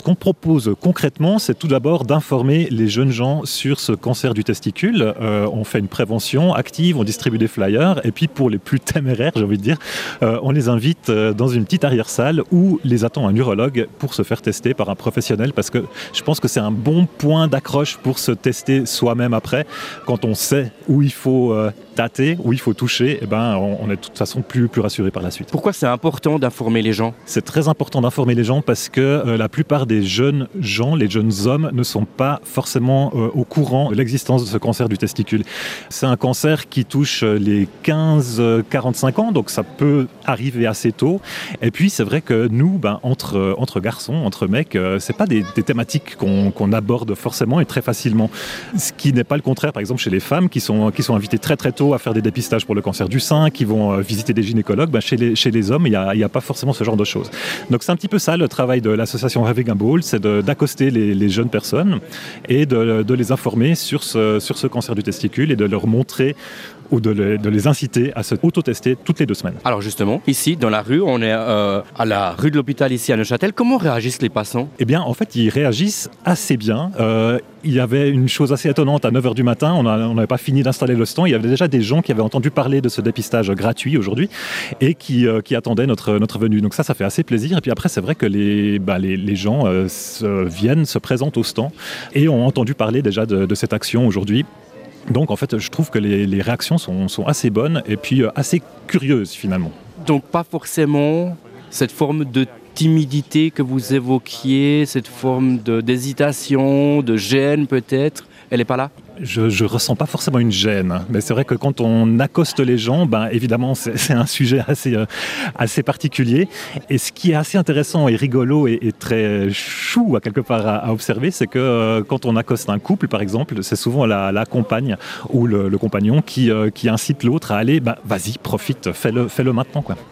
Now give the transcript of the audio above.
qu'on propose concrètement, c'est tout d'abord d'informer les jeunes gens sur ce cancer du testicule. On fait une prévention active, on distribue des flyers, et puis pour les plus téméraires, j'ai envie de dire, on les invite dans une petite arrière-salle où les attend un urologue pour se faire tester par un professionnel, parce que je pense que c'est un bon point d'accroche pour se tester soi-même après. Quand on sait où il faut tâter, où il faut toucher, on est de toute façon plus rassuré par la suite. Pourquoi c'est important d'informer les gens ? C'est très important d'informer les gens parce que la plupart des jeunes gens, les jeunes hommes, ne sont pas forcément au courant de l'existence de ce cancer du testicule. C'est un cancer qui touche les 15-45 ans, donc ça peut arriver assez tôt. Et puis c'est vrai que nous, entre garçons, entre mecs, c'est pas des thématiques qu'on aborde forcément et très facilement. Ce qui n'est pas le contraire, par exemple, chez les femmes qui sont invitées très très tôt à faire des dépistages pour le cancer du sein, qui vont visiter des gynécologues. Chez les hommes, il y a pas forcément ce genre de choses. Donc c'est un petit peu ça le travail de l'association Having a Ball, c'est d'accoster les jeunes personnes et de les informer sur ce cancer du testicule et de leur montrer ou de les inciter à se auto-tester toutes les 2 semaines. Alors justement, ici dans la rue, on est à la rue de l'Hôpital ici à Neuchâtel. Comment réagissent les passants ? Eh bien, en fait, ils réagissent assez bien. Il y avait une chose assez étonnante à 9h du matin, on n'avait pas fini d'installer le stand, il y avait déjà des gens qui avaient entendu parler de ce dépistage gratuit aujourd'hui et qui attendaient notre venue. Donc ça fait assez plaisir. Et puis après, c'est vrai que les gens viennent, se présentent au stand et ont entendu parler déjà de cette action aujourd'hui. Donc en fait, je trouve que les réactions sont assez bonnes et puis assez curieuses finalement. Donc pas forcément cette forme de timidité que vous évoquiez, cette forme d'hésitation, de gêne peut-être, elle n'est pas là ? Je ressens pas forcément une gêne, mais c'est vrai que quand on accoste les gens, évidemment c'est un sujet assez particulier. Et ce qui est assez intéressant et rigolo et très chou à quelque part à observer, c'est que quand on accoste un couple par exemple, c'est souvent la compagne ou le compagnon qui incite l'autre à aller, vas-y, profite, fais-le maintenant quoi.